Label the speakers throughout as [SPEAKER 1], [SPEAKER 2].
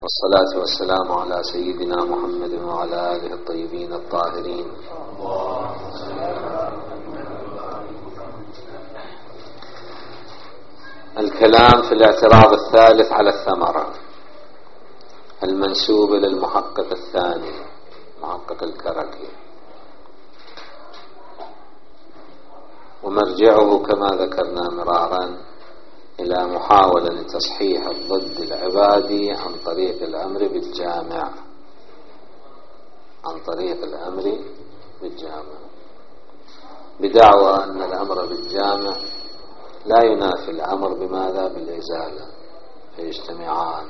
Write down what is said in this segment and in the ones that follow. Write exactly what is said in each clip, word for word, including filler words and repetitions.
[SPEAKER 1] والصلاة والسلام على سيدنا محمد وعلى آله الطيبين الطاهرين. الكلام في الاعتراض الثالث على الثمرة المنسوب للمحقق الثاني محقق الكركي، ومرجعه كما ذكرنا مرارا إلى محاولة لتصحيح الضد العبادي عن طريق الأمر بالجامع عن طريق الأمر بالجامع بدعوى أن الأمر بالجامع لا ينافي الأمر بماذا؟ بالإزالة، فيجتمعان،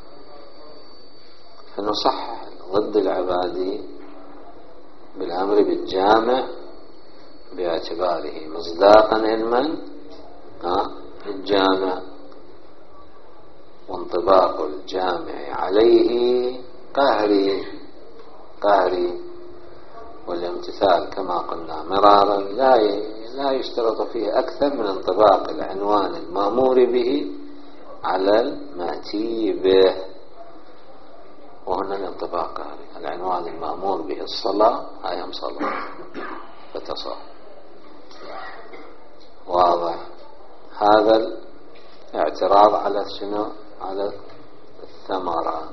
[SPEAKER 1] فنصحح ضد العبادي بالأمر بالجامع باعتباره مصداقا علما الجامع، وانطباق الجامع عليه قهري قهري والامتثال كما قلنا مرارا لا لا يشترط فيه أكثر من انطباق العنوان المأمور به على المأتي به، وهنا الانطباق قهري. العنوان المأمور به الصلاة هاي صلاة فتصح، واضح. هذا الاعتراض على شنو؟ على الثمرة.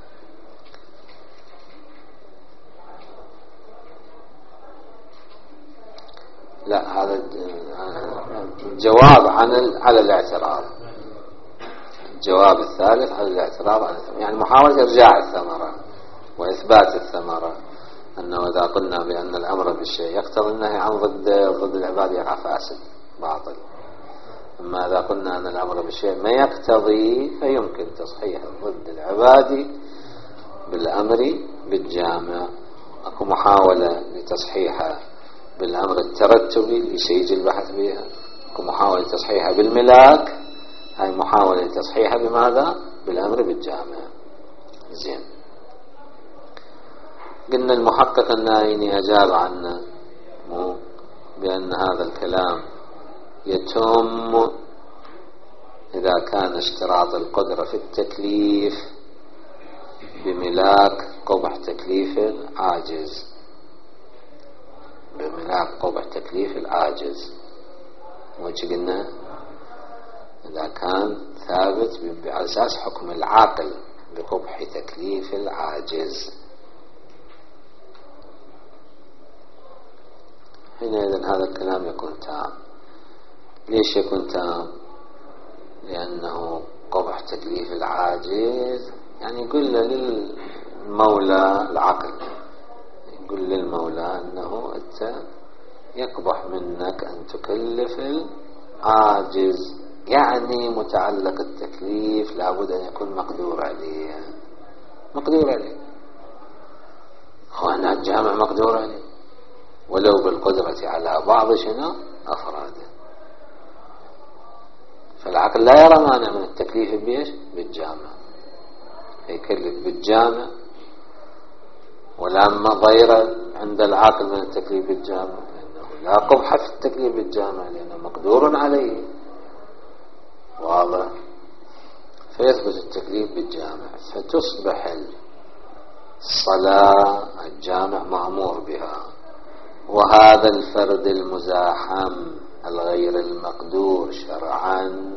[SPEAKER 1] لا، هذا الجواب عن على الاعتراض، الجواب الثالث على الاعتراض عن الثمرة، يعني محاولة إرجاع الثمرة وإثبات الثمرة، أنه إذا قلنا بأن الأمر بالشيء يقتضي النهي عن ضد ضد العباد يقع فاسد باطل، أما إذا قلنا أن الأمر بالشيء ما يقتضي فيمكن تصحيح ضد العبادي بالأمر بالجامع. أكو محاولة لتصحيحها بالأمر الترتبي لسيج البحث بها، أكو محاولة تصحيحها بالملاك، هاي محاولة لتصحيحها بماذا؟ بالأمر بالجامع. زين، قلنا المحقق النايني أجاب عنا بأن هذا الكلام يتم إذا كان اشتراط القدرة في التكليف بملاك قبح تكليف العاجز، بملاك قبح تكليف العاجز، وش قلنا؟ إذا كان ثابت على أساس حكم العاقل بقبح تكليف العاجز. حينئذ هذا الكلام يكون تام. ليش يكون تام؟ لأنه قبح تكليف العاجز يعني يقول للمولى العقل، يقول للمولى أنه أنت يقبح منك أن تكلف العاجز، يعني متعلق التكليف لابد أن يكون مقدور عليه مقدور عليه هنا الجامع مقدور عليه ولو بالقدرة على بعض شنو أفراده، فالعقل لا يرى مانع من التكليف بيش بالجامع، يكلف بالجامع، ولما ضير عند العقل من التكليف بالجامع لأنه لا قبح في التكليف بالجامع لأنه مقدور عليه، واضح. فيثبت التكليف بالجامع، فتصبح الصلاة الجامع مأمور بها، وهذا الفرد المزاحم الغير المقدور شرعا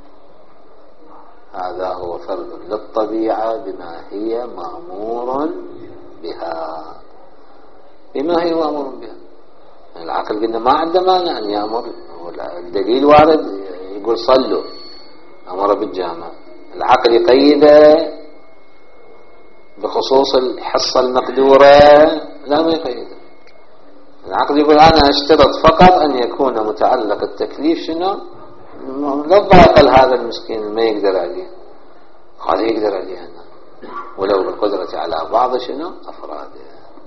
[SPEAKER 1] هذا هو فرد للطبيعة بما هي مأمور بها بما هي مأمور بها. العقل قلنا ما عنده مانع أن يأمر، الدليل وارد يقول صلوا أمر بالجامع، العقل يقيده بخصوص الحصة المقدورة؟ لا، ما يقيده. العقل يقول أنا اشترط فقط أن يكون متعلق التكليف شنو؟ لا ضاقل هذا المسكين ما يقدر عليه، هذا يقدر عليه أنا ولو بالقدرة على بعض شنو أفراده.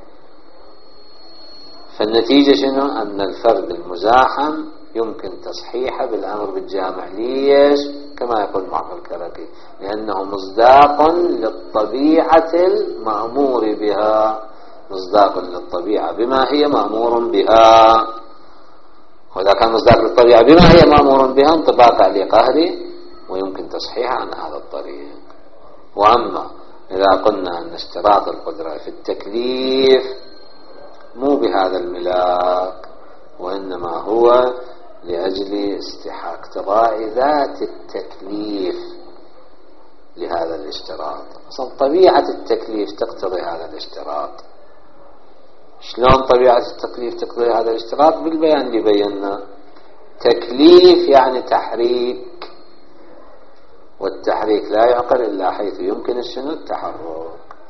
[SPEAKER 1] فالنتيجة شنو؟ أن الفرد المزاحم يمكن تصحيحه بالأمر بالجامع. ليش؟ كما يقول معقل الكركي لأنه مصداق للطبيعة المأمور بها، مصداق للطبيعة بما هي مأمور بها، وإذا كان مصداق للطبيعة بما هي مأمور بها انطباق عليه قهري ويمكن تصحيحه عن هذا الطريق. وأما إذا قلنا أن اشتراط القدرة في التكليف مو بهذا الملاك، وإنما هو لأجل اقتضاء ذات التكليف لهذا الاشتراط. أصلا طبيعة التكليف تقتضي هذا الاشتراط. شلون طبيعة التكليف تقتضي هذا الاشتراط؟ بالبيان اللي بينا. تكليف يعني تحريك، والتحريك لا يعقل إلا حيث يمكن شنو؟ التحرك.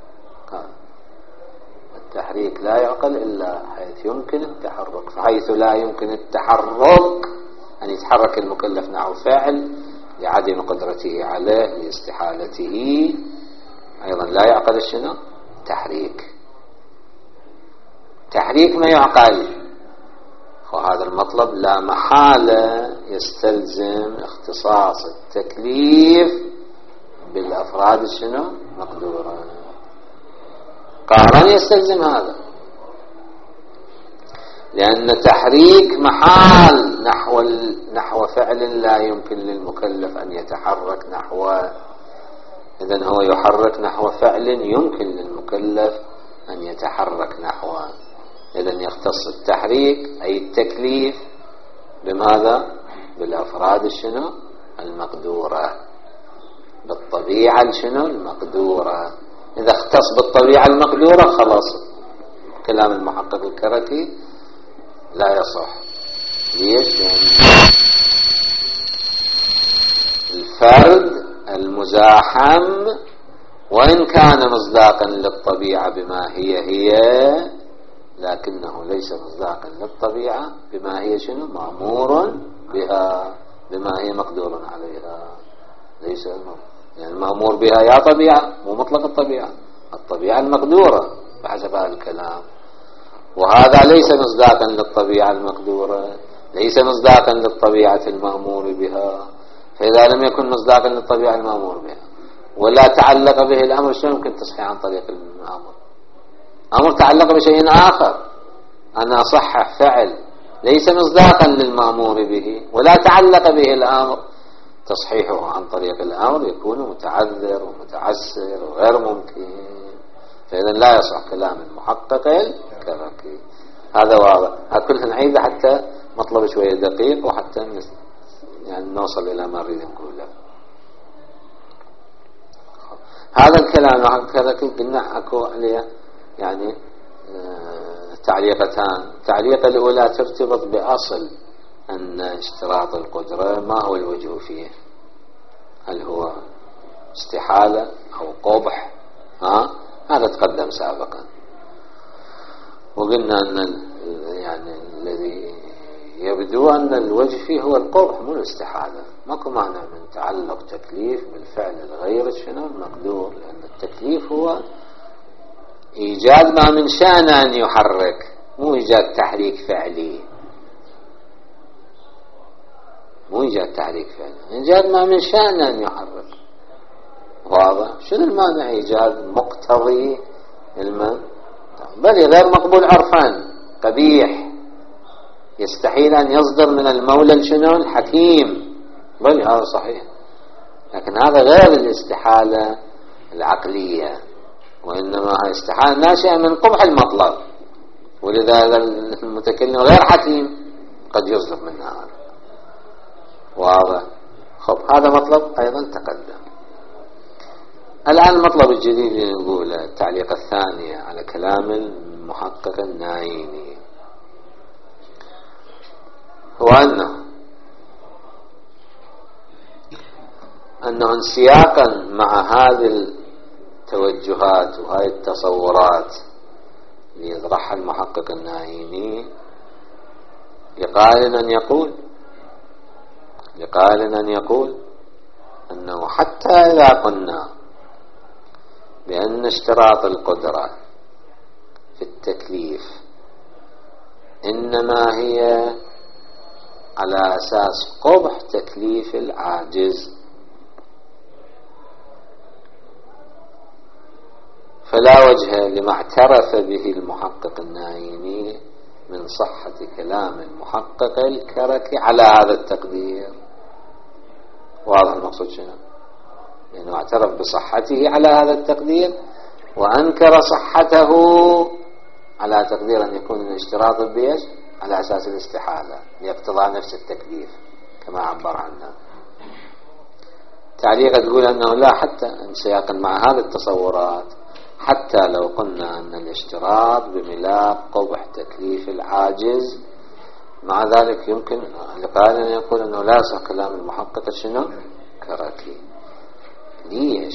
[SPEAKER 1] التحريك لا يعقل إلا حيث يمكن التحرك، فحيث لا يمكن التحرك أن يتحرك المكلف نحو فعل لعدم قدرته عليه لاستحالته، أيضا لا يعقل شنو؟ تحريك. تحريك ما يعقل، وهذا المطلب لا محالة يستلزم اختصاص التكليف بالأفراد شنو؟ مقدورة. قهرا يستلزم هذا، لأن تحريك محال نحو نحو فعل لا يمكن للمكلف أن يتحرك نحوه، إذن هو يحرك نحو فعل يمكن للمكلف أن يتحرك نحوه. إذن يختص التحريك أي التكليف بماذا؟ بالأفراد شنو؟ المقدورة، بالطبيعة شنو؟ المقدورة. إذا اختص بالطبيعة المقدورة خلاص كلام المحقق الكركي لا يصح. ليش؟ لأن الفرد المزاحم وإن كان مصداقا للطبيعة بما هي هي، لكنه ليس مصداقا للطبيعة بما هي شنو؟ مأمور بها، بما هي مقدور عليها. ليس يعني المأمور بها يا طبيعة، مو مطلق الطبيعة، الطبيعة المقدورة بحسب هذا الكلام، وهذا ليس مصداقا للطبيعة المقدورة، ليس مصداقا للطبيعة المأمور بها. فإذا لم يكن مصداقا للطبيعة المأمور بها ولا تعلق به الأمر، شو يمكن تصحيح عن طريق الأمر؟ أمر تعلق بشيء آخر، أنا أصحح فعل ليس مصداقا للمأمور به ولا تعلق به الأمر، تصحيحه عن طريق الأمر يكون متعذر ومتعسر وغير ممكن. فإذا لا يصح كلام المحقق الكركي. هذا واضح. كلها نعيده حتى مطلب شوية دقيق، وحتى يعني نوصل إلى ما نريد نقوله. هذا الكلام الكركي قلنا أكو عليه يعني آه تعليقتان. التعليقة الأولى ترتبط بأصل أن اشتراط القدرة ما هو الوجه فيه، هل هو استحالة أو قبح؟ ها؟ هذا تقدم سابقا، وقلنا أن يعني الذي يبدو أن الوجه فيه هو القبح مو الاستحالة. ماكو معنى من تعلق تكليف بالفعل الغير شنو المقدور، لأن التكليف هو إيجاد ما من شأن أن يحرك، مو إيجاد تحريك فعلي، مو إيجاد تحريك فعلي، إيجاد ما من شأن أن يحرك. واضح؟ شنو المانع إيجاد مقتضي المن؟ بل غير مقبول عرفا، قبيح، يستحيل أن يصدر من المولى شنو الحكيم، بل هذا صحيح، لكن هذا غير الاستحالة العقلية، وإنما هي استحالة ناشئة من قبح المطلب، ولذا المتكلم غير حكيم قد يصدر منها هذا. واضح؟ خب هذا مطلب أيضا تقدم. الآن المطلب الجديد اللي نقوله التعليق الثانية على كلام المحقق النايني، هو أنه أنه انسياقا مع هذه التوجهات وهذه التصورات اللي يطرحها المحقق النايني، لقائل أن يقول لقائل أن يقول أنه حتى إذا قلنا بأن اشتراط القدرة في التكليف إنما هي على أساس قبح تكليف العاجز، فلا وجه لما اعترف به المحقق النايني من صحة كلام المحقق الكركي على هذا التقدير. واضح المقصود شنو؟ لأنه يعني اعترف بصحته على هذا التقدير وأنكر صحته على تقدير أن يكون الاشتراط بإيش؟ على أساس الاستحالة لاقتضاء نفس التكليف كما عبر عنه. تعليق تقول أنه لا، حتى انسياقا مع هذه التصورات، حتى لو قلنا أن الاشتراط بملاك قبح تكليف العاجز، مع ذلك يمكن لقائل أن يقول أنه لا يصح كلام المحقق شنو؟ كركي. ليش؟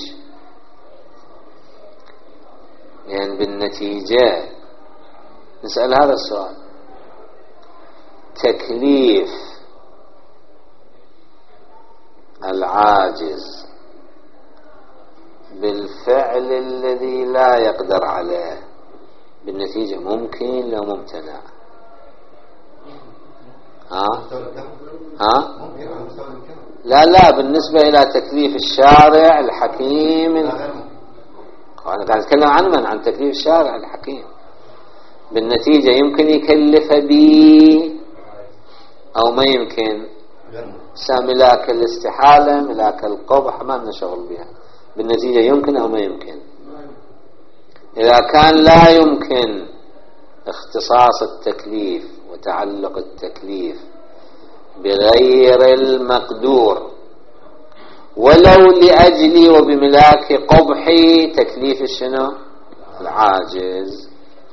[SPEAKER 1] لأن يعني بالنتيجة نسأل هذا السؤال: تكليف العاجز بالفعل الذي لا يقدر عليه بالنتيجة ممكن لو ممتنع؟ ها؟ ها؟ لا لا، بالنسبة إلى تكليف الشارع الحكيم، أنا قاعد أتكلم عن من؟ عن تكليف الشارع الحكيم. بالنتيجة يمكن يكلف بي أو ما يمكن؟ ملاك الاستحالة ملاك القبح ما لنا شغل بها. بالنتيجة يمكن أو ما يمكن؟ إذا كان لا يمكن اختصاص التكليف وتعلق التكليف بغير المقدور ولو لأجل وبملاك قبح تكليف الشنو؟ العاجز،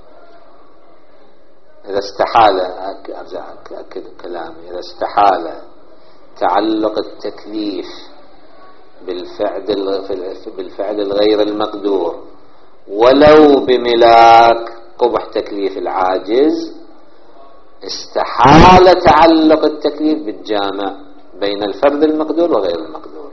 [SPEAKER 1] إذا استحال، أرجع أكد كلامي، إذا استحال تعلق التكليف بالفعل بالفعل الغير المقدور ولو بملاك قبح تكليف العاجز، استحال تعلق التكليف بالجامع بين الفرد المقدور وغير المقدور،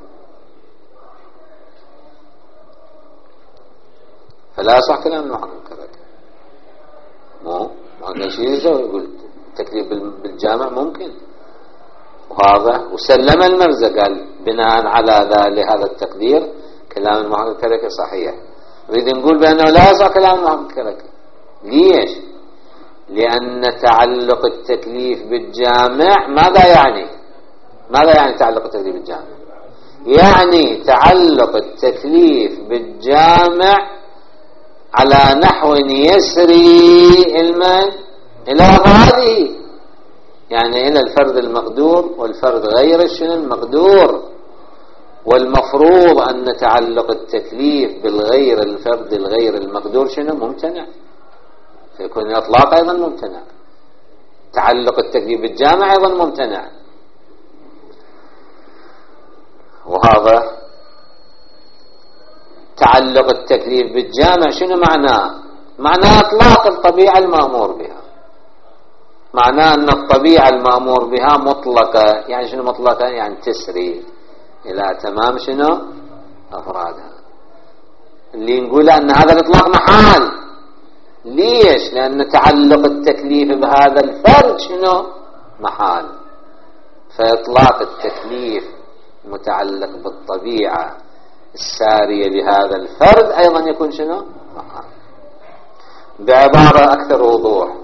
[SPEAKER 1] فلا صح كلام المحقق كذا. مو ما شيء يقول التكليف بالجامع ممكن، واضح. وسلم المرزق قال بناء على ذلك هذا التقدير كلام المحقق كذا صحيح. وإذا نقول بأنه لا يصح كلام المحقق كذا. ليش؟ لأن تعلق التكليف بالجامع ماذا يعني؟ ماذا يعني تعلق التكليف بالجامع؟ يعني تعلق التكليف بالجامع على نحو يسري المن إلى هذه، يعني إلى الفرد المقدور والفرد غير الشنو المقدور. والمفروض أن تعلق التكليف بالغير الفرد الغير المقدور شنو؟ ممتنع، فيكون الإطلاق أيضا ممتنع، تعلق التكليف بالجامع أيضا ممتنع. وهذا تعلق التكليف بالجامع شنو معناه؟ معناه إطلاق الطبيعة المأمور بها، معناه أن الطبيعة المأمور بها مطلقة. يعني شنو مطلقة؟ يعني تسري إلى تمام شنو؟ أفرادها. اللي نقول أن هذا الإطلاق محال. ليش؟ لأن تعلق التكليف بهذا الفرد شنو؟ محال. فإطلاق التكليف متعلق بالطبيعة السارية لهذا الفرد أيضا يكون شنو؟ محال. بعبارة أكثر وضوح،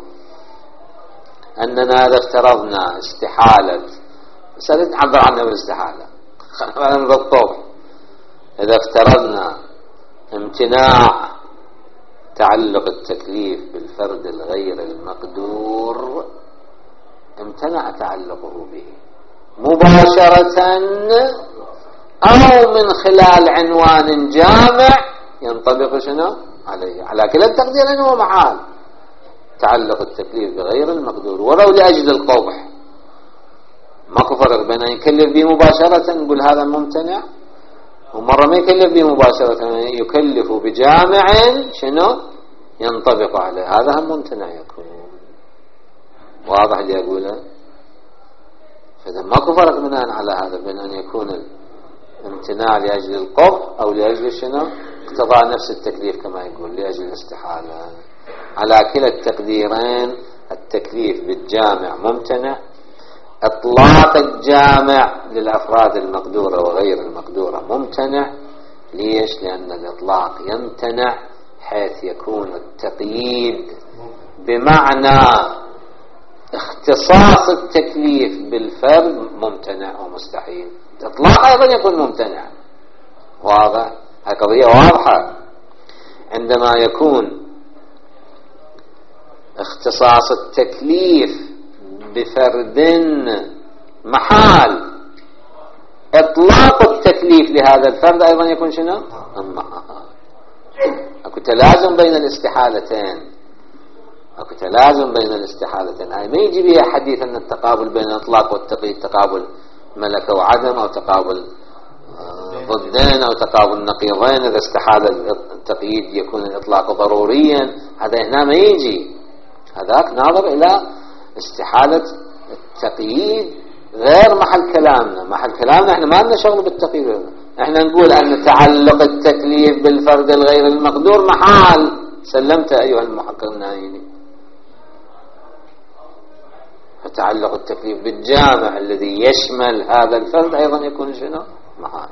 [SPEAKER 1] أننا إذا افترضنا استحالة، مسألة عبر عنها بالاستحالة، خلينا نضبطه. إذا افترضنا امتناع تعلق التكليف بالفرد الغير المقدور، امتنع تعلقه به مباشرة أو من خلال عنوان جامع ينطبق شنو عليه، على كلا التقدير أنه محال تعلق التكليف بغير المقدور ولو لأجل القبح. ماكو فرق بين أن يكلف به مباشرة نقول هذا ممتنع، ومرة ما يكلف به مباشرة يكلف بجامع شنو ينطبق عليه، هذا هم ممتنع يكون. واضح اللي أقوله؟ فإذا ماكو فرق بناء على هذا بين أن يكون امتناع لأجل القبح أو لأجل شنو اقتضاء نفس التكليف كما يقول لأجل الاستحالة. على كلا التقديرين التكليف بالجامع ممتنع، اطلاق الجامع للأفراد المقدورة وغير المقدورة ممتنع. ليش؟ لأن الإطلاق يمتنع حيث يكون التقييد بمعنى اختصاص التكليف بالفرد ممتنع ومستحيل، الإطلاق أيضا يكون ممتنع. واضح؟ هاي قضية واضحة. عندما يكون اختصاص التكليف بفرد محال اطلاق التكليف لهذا الفرد ايضا يكون شنو؟ محال. اكو تلازم بين الاستحالتين، اكو تلازم بين الاستحالتين. هاي ما يجي بها حديث ان التقابل بين الاطلاق والتقييد تقابل ملكة وعدم، او تقابل ضدين، او تقابل نقيضين. اذا استحال التقييد يكون الاطلاق ضروريا. هذا هنا ما يجي، هذاك ناظر الى استحالة التقييد غير محل كلامنا. محل كلامنا احنا ما لنا شغل بالتقييد، احنا نقول ان تعلق التكليف بالفرد الغير المقدور محال. سلمت ايها المحقق النايني. فتعلق التكليف بالجامع الذي يشمل هذا الفرد ايضا يكون شنو؟ محال.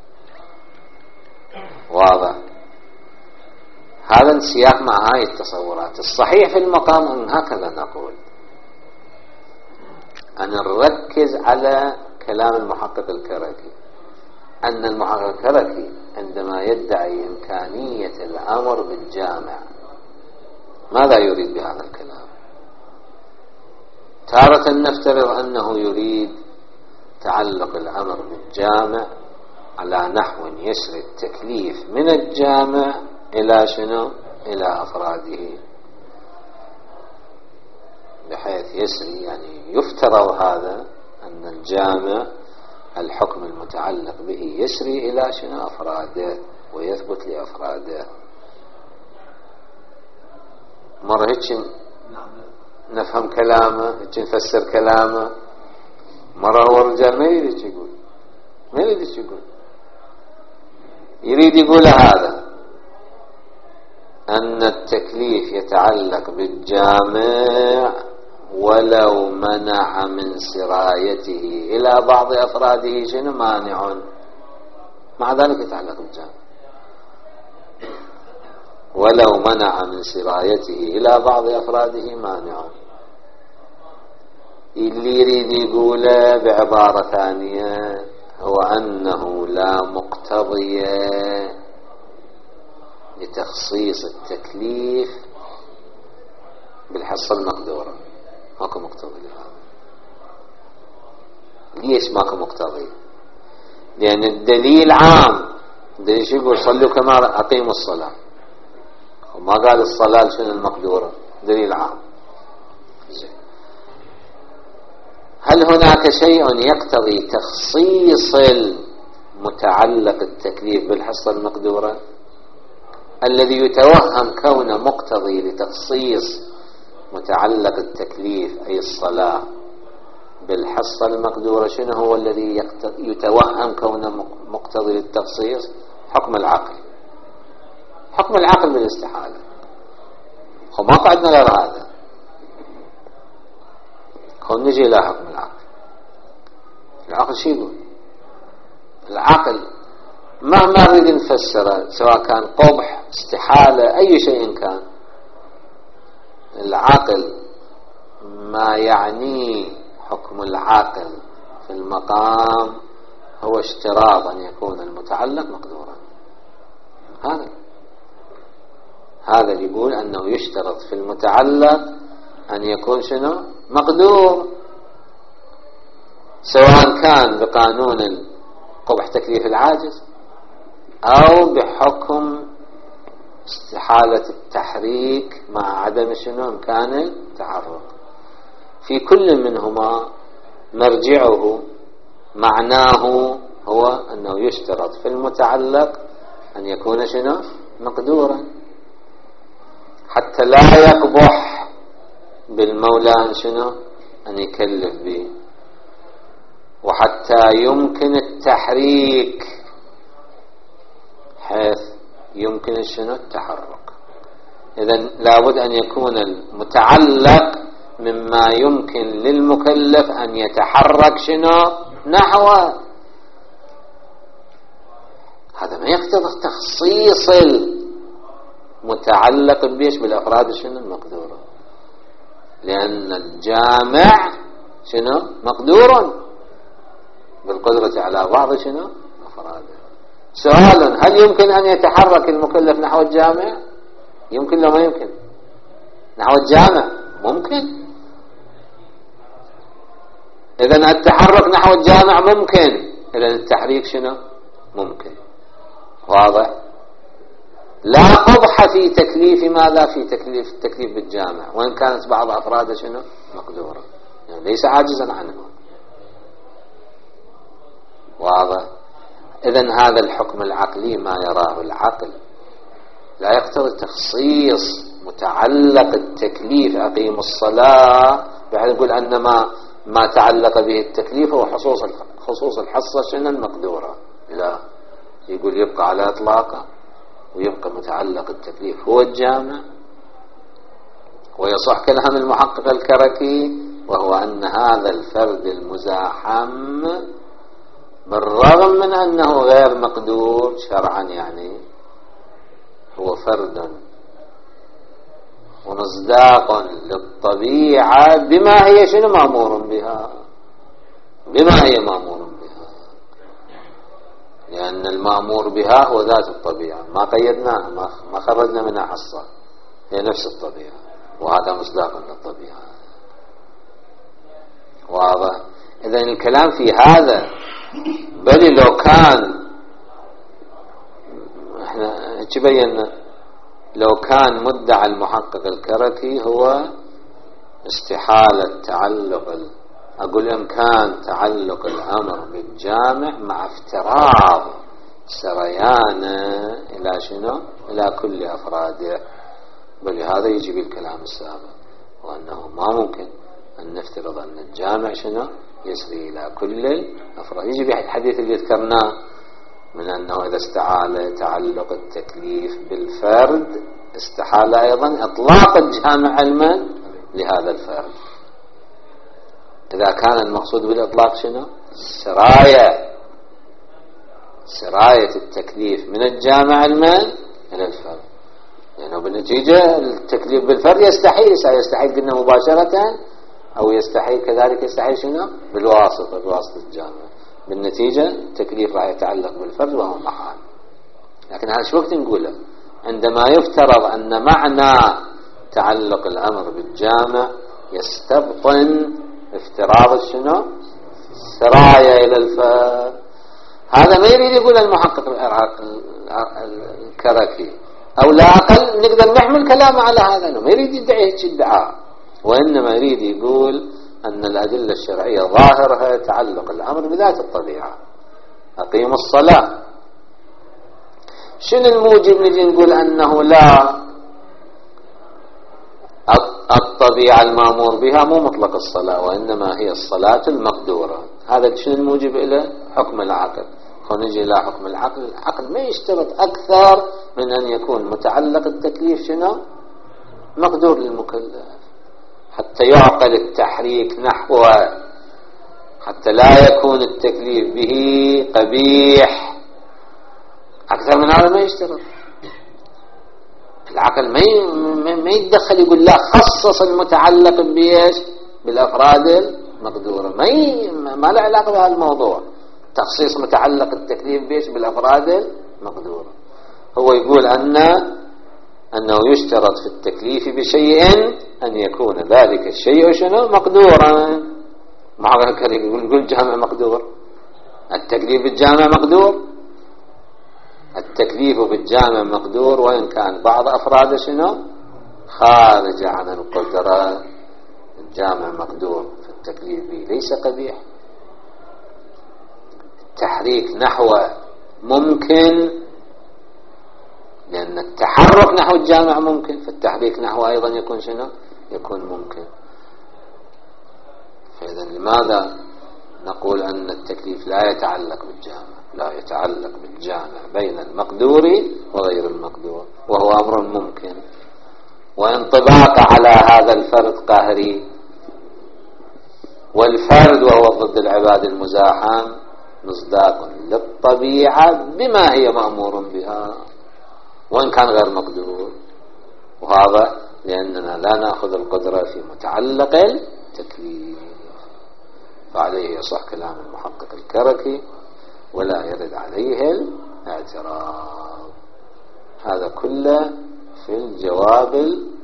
[SPEAKER 1] واضح؟ هذا السياق مع هاي التصورات. الصحيح في المقام ان هكذا نقول، أن نركز على كلام المحقق الكركي، أن المحقق الكركي عندما يدعي إمكانية الأمر بالجامع ماذا يريد بهذا الكلام؟ تارة نفترض أنه يريد تعلق الأمر بالجامع على نحو يسري التكليف من الجامع إلى شنو؟ إلى أفراده، بحيث يسري، يعني يفترض هذا أن الجامع الحكم المتعلق به يسري إلى شنو؟ أفراده، ويثبت لأفراده. مرة هيك نفهم كلامه، هيك نفسر كلامه. مرة هو الرجال ما يريد يقول، ما يريد يقول، يريد يقول هذا أن التكليف يتعلق بالجامع ولو منع من سرايته إلى بعض أفراده شنو؟ مانع. مع ذلك يتعلق بالجامع ولو منع من سرايته إلى بعض أفراده مانع. اللي يريد يقوله بعبارة ثانية هو أنه لا مقتضي لتخصيص التكليف بالحصة المقدورة. ماكو مقتضي لهذا. ليش ماكو مقتضي؟ لأن الدليل عام. الدليل شو يقول؟ صلوا كما أقيموا الصلاة، وما قال الصلاة شنو المقدورة. دليل عام. هل هناك شيء يقتضي تخصيص المتعلق التكليف بالحصة المقدورة؟ الذي يتوهم كونه مقتضي لتخصيص متعلق التكليف أي الصلاة بالحصة المقدورة شنو هو الذي يتوهم كونه مقتضي للتخصيص؟ حكم العقل. حكم العقل بالاستحالة. وما قعدنا غير هذا. كون نجي إلى حكم العقل. العقل شو يقول؟ العقل مهما نريد نفسره، سواء كان قبح، استحالة، أي شيء كان، العقل ما يعني حكم العقل في المقام هو اشتراط أن يكون المتعلق مقدورا. هذا هذا يقول أنه يشترط في المتعلق أن يكون شنو؟ مقدور، سواء كان بقانون قبح تكليف العاجز أو بحكم استحالة التحريك مع عدم شنو؟ إمكان التحرك. في كل منهما مرجعه معناه هو أنه يشترط في المتعلق أن يكون شنو؟ مقدورا، حتى لا يقبح بالمولى أن شنو؟ أن يكلف به، وحتى يمكن التحريك حيث يمكن شنو؟ التحرك. إذن لابد أن يكون المتعلق مما يمكن للمكلف أن يتحرك شنو؟ نحوه. هذا ما يقتضي تخصيص المتعلق بيش بالأفراد شنو؟ المقدورة، لأن الجامع شنو؟ مقدور بالقدرة على بعض شنو؟ أفراده. سؤال: هل يمكن أن يتحرك المكلف نحو الجامع؟ يمكن لو ما يمكن؟ نحو الجامع ممكن. إذن التحرك نحو الجامع ممكن، إذن التحريك شنو؟ ممكن. واضح؟ لا قبح في تكليف ماذا؟ في تكليف التكليف بالجامع، وإن كانت بعض أفراده شنو؟ مقدورة، يعني ليس عاجزا عنه. واضح؟ إذن هذا الحكم العقلي ما يراه العقل لا يقتضي تخصيص متعلق التكليف أقيم الصلاة، بحيث يقول أن ما ما تعلق به التكليف هو خصوص خصوص الحصة شنو المقدورة. لا، يقول يبقى على إطلاقه، ويبقى متعلق التكليف هو الجامع. ويصح كلام المحقق الكركي، وهو أن هذا الفرد المزاحم بالرغم من أنه غير مقدور شرعا، يعني هو فرد ومصداق للطبيعة بما هي شنو مأمور بها، بما هي مأمور بها، لأن المأمور بها هو ذات الطبيعة، ما قيدناها، ما خرجنا منها حصة، هي نفس الطبيعة، وهذا مصداق للطبيعة. واضح؟ إذن الكلام في هذا. بل لو كان احنا تبين لو كان مدعى المحقق الكركي هو استحالة تعلق، أقول إمكان تعلق الأمر بالجامع مع افتراض سريانه إلى شنو؟ إلى كل أفراده. بل هذا يجي بالكلام السابق، وأنه ما ممكن أن نفترض أن الجامع شنو؟ يسري إلى كل الأفراد. يجي بالحديث اللي ذكرناه من أنه إذا استحال تعلق التكليف بالفرد استحال أيضا إطلاق الجامع علما لهذا الفرد. إذا كان المقصود بالإطلاق شنو؟ سراية سراية التكليف من الجامع علما إلى الفرد، لأنه يعني بالنتيجة التكليف بالفرد يستحيل يستحيل قلنا مباشرة، أو يستحيل كذلك يستحيل شنو؟ بالواسطة، بواسطة الجامع. بالنتيجة التكليف راح يتعلق بالفرد وهو محال. لكن هذا شو وقت نقوله؟ عندما يفترض أن معنى تعلق الأمر بالجامع يستبطن افتراض شنو؟ سرايا إلى الفرد. هذا ما يريد يقول المحقق الكركي، أو لا أقل نقدر نحمل كلامه على هذا، أنه ما يريد يدعي هيك ادعاء، وإنما يريد يقول أن الأدلة الشرعية ظاهرها تعلق الأمر بذات الطبيعة. أقيم الصلاة، شنو الموجب نجي نقول أنه لا، الطبيعة المأمور بها مو مطلق الصلاة، وإنما هي الصلاة المقدورة. هذا شنو الموجب إلى حكم العقل. ونجي إلى حكم العقل، العقل ما يشترط أكثر من أن يكون متعلق التكليف شنو؟ مقدور للمكلف، حتى يعقل التحريك نحوه، حتى لا يكون التكليف به قبيح. أكثر من هذا ما يشترط. العقل ما ما يتدخل يقول لا خصص المتعلق بإيش؟ بالأفراد المقدورة، ما ي... ما له علاقة بهذا الموضوع. تخصيص متعلق التكليف بإيش؟ بالأفراد المقدورة. هو يقول أن أنه يشترط في التكليف بشيء أن يكون ذلك الشيء شنو؟ مقدورا. ما هذا يقول جامع مقدور، التكليف بالجامع مقدور، التكليف بالجامع مقدور، وإن كان بعض أفراده شنو؟ خارج عن القدرة. الجامع مقدور في التكليف به ليس قبيح. التحريك نحوه ممكن، لأن التحرك نحو الجامع ممكن، فالتحريك نحوه أيضا يكون شنو؟ يكون ممكن. فإذا لماذا نقول أن التكليف لا يتعلق بالجامع؟ لا يتعلق بالجامع بين المقدور وغير المقدور، وهو أمر ممكن. وانطباق على هذا الفرد قهري، والفرد وهو ضد العباد المزاحم مصداق للطبيعة بما هي مأمور بها، وإن كان غير مقدور. وهذا لأننا لا نأخذ القدرة في متعلق التكليف. فعليه يصح كلام المحقق الكركي، ولا يرد عليه الاعتراض. هذا كله في الجواب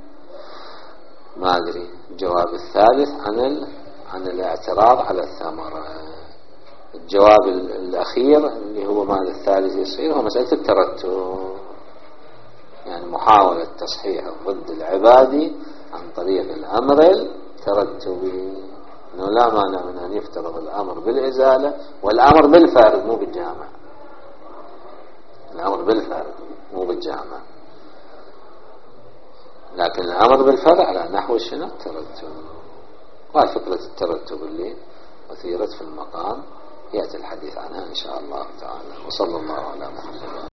[SPEAKER 1] ما أدري الجواب الثالث عن ال... عن الاعتراض على الثمرة. الجواب الأخير اللي هو ماذا الثالث يصير هو مسألة الترتب، يعني محاولة تصحيح ضد العبادي عن طريق الأمر الترتبي، أنه لا مانع من أن يفترض الأمر بالإزالة والأمر بالفارق مو بالجامع، الأمر بالفارق مو بالجامع، لكن الأمر بالفرع على نحو شنو الترتب. وفكرة الترتب اللي أثيرت في المقام يأتي الحديث عنها إن شاء الله تعالى. وصلى الله على محمد.